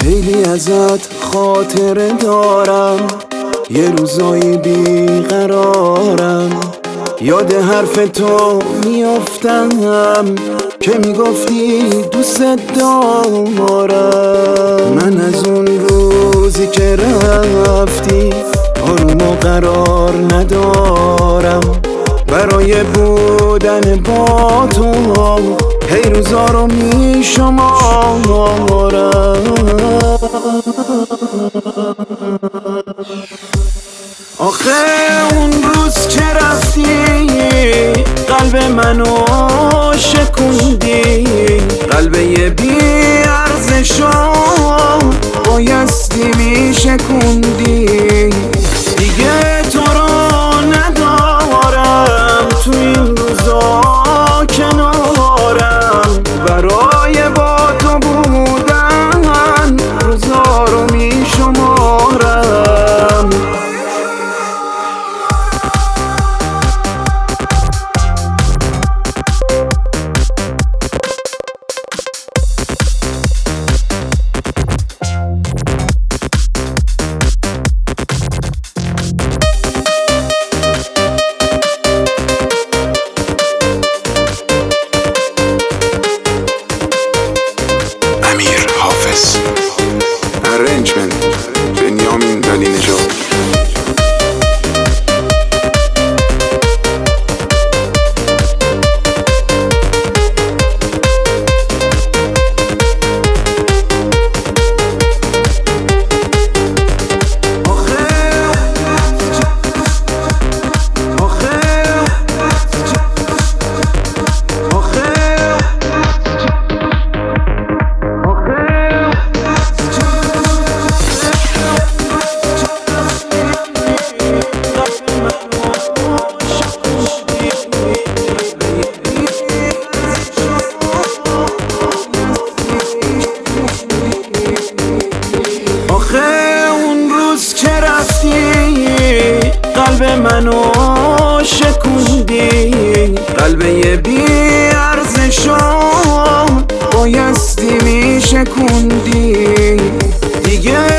خیلی ازت خاطره دارم، یه روزایی بیقرارم، یاد حرف تو میافتم که میگفتی دوست دارم. من از اون روزی که رفتی آروم و قرار ندارم، برای بودن با تو هی روزا رو میشمارم. آخه اون روز که رفتی قلب منو شکوندی، قلب یه بی ارزشو بایستی میشکوندی. دیگه تو رو ندارم تو این روزا کنارم، برای با تو بودن روزا رو میشمارم. امیر حافظ. Arrangement بنیامین دلینژاد. قلب منو شکوندی، قلب یه بی ارزشو بایستی میشکوندی. دیگه